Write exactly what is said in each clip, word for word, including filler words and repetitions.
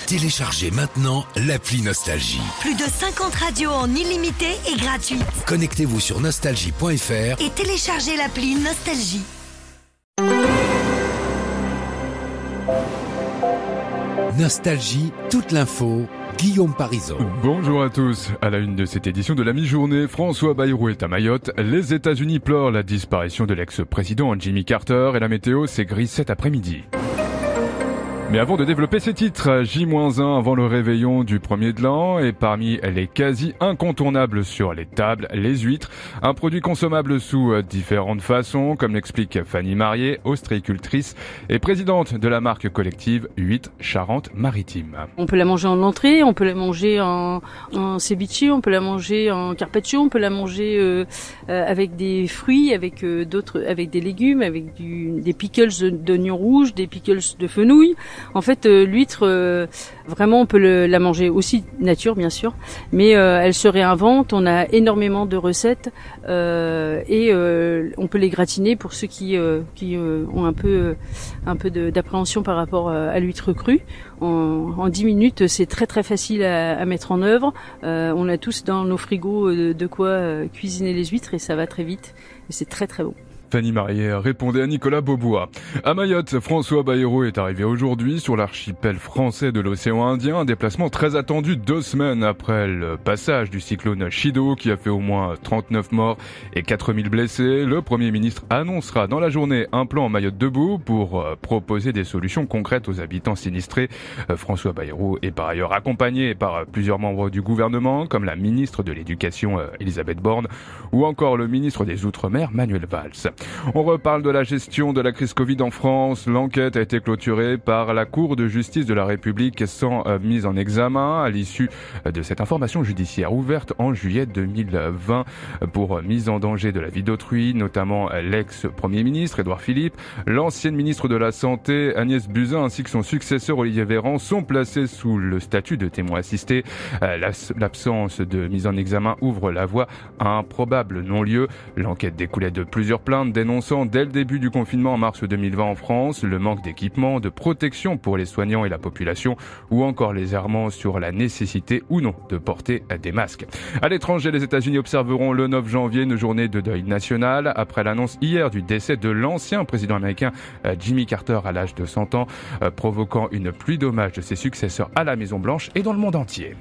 Téléchargez maintenant l'appli Nostalgie. Plus de cinquante radios en illimité et gratuite. Connectez-vous sur nostalgie point f r et téléchargez l'appli Nostalgie. Nostalgie, toute l'info, Guillaume Parisot. Bonjour à tous. À la une de cette édition de la mi-journée, François Bayrou est à Mayotte. Les États-Unis pleurent la disparition de l'ex-président Jimmy Carter et la météo, c'est gris cet après-midi. Mais avant de développer ces titres, J un avant le réveillon du premier de l'an et parmi les quasi incontournables sur les tables, les huîtres, un produit consommable sous différentes façons, comme l'explique Fanny Marié, ostréicultrice et présidente de la marque collective Huîtres Charente-Maritime. On peut la manger en entrée, on peut la manger en, en ceviche, on peut la manger en carpaccio, on peut la manger euh, euh, avec des fruits, avec euh, d'autres, avec des légumes, avec du, des pickles d'oignons rouges, des pickles de fenouil. En fait, euh, l'huître, euh, vraiment, on peut le, la manger aussi nature, bien sûr, mais euh, elle se réinvente. On a énormément de recettes euh, et euh, on peut les gratiner pour ceux qui, euh, qui euh, ont un peu, euh, un peu de, d'appréhension par rapport à l'huître crue. En, en dix minutes, c'est très très facile à, à mettre en œuvre. Euh, on a tous dans nos frigos de, de quoi euh, cuisiner les huîtres et ça va très vite. Et c'est très très bon. Fanny Marié répondait à Nicolas Beaubois. À Mayotte, François Bayrou est arrivé aujourd'hui sur l'archipel français de l'océan Indien, un déplacement très attendu deux semaines après le passage du cyclone Chido qui a fait au moins trente-neuf morts et quatre mille blessés. Le Premier ministre annoncera dans la journée un plan Mayotte debout pour proposer des solutions concrètes aux habitants sinistrés. François Bayrou est par ailleurs accompagné par plusieurs membres du gouvernement comme la ministre de l'Éducation Elisabeth Borne ou encore le ministre des Outre-mer Manuel Valls. On reparle de la gestion de la crise Covid en France. L'enquête a été clôturée par la Cour de justice de la République sans euh, mise en examen à l'issue de cette information judiciaire ouverte en juillet deux mille vingt pour mise en danger de la vie d'autrui, notamment l'ex-premier ministre Édouard Philippe, l'ancienne ministre de la Santé Agnès Buzyn ainsi que son successeur Olivier Véran sont placés sous le statut de témoin assisté. Euh, l'absence de mise en examen ouvre la voie à un probable non-lieu. L'enquête découlait de plusieurs plaintes dénonçant dès le début du confinement en mars deux mille vingt en France le manque d'équipement, de protection pour les soignants et la population ou encore les errements sur la nécessité ou non de porter des masques. À l'étranger, les États-Unis observeront le neuf janvier une journée de deuil national après l'annonce hier du décès de l'ancien président américain Jimmy Carter à l'âge de cent ans, provoquant une pluie d'hommages de ses successeurs à la Maison-Blanche et dans le monde entier.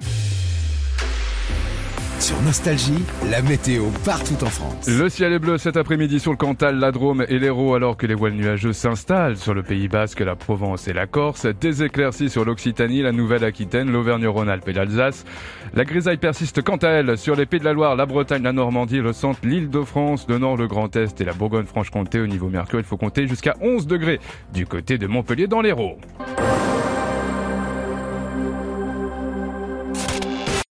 Sur Nostalgie, la météo partout en France. Le ciel est bleu cet après-midi sur le Cantal, la Drôme et l'Hérault alors que les voiles nuageux s'installent sur le Pays Basque, la Provence et la Corse. Des éclaircies sur l'Occitanie, la Nouvelle-Aquitaine, l'Auvergne-Rhône-Alpes et l'Alsace. La grisaille persiste quant à elle sur les Pays de la Loire, la Bretagne, la Normandie, le centre, l'Île-de-France, le Nord, le Grand Est et la Bourgogne-Franche-Comté. Au niveau mercure, il faut compter jusqu'à onze degrés du côté de Montpellier dans l'Hérault.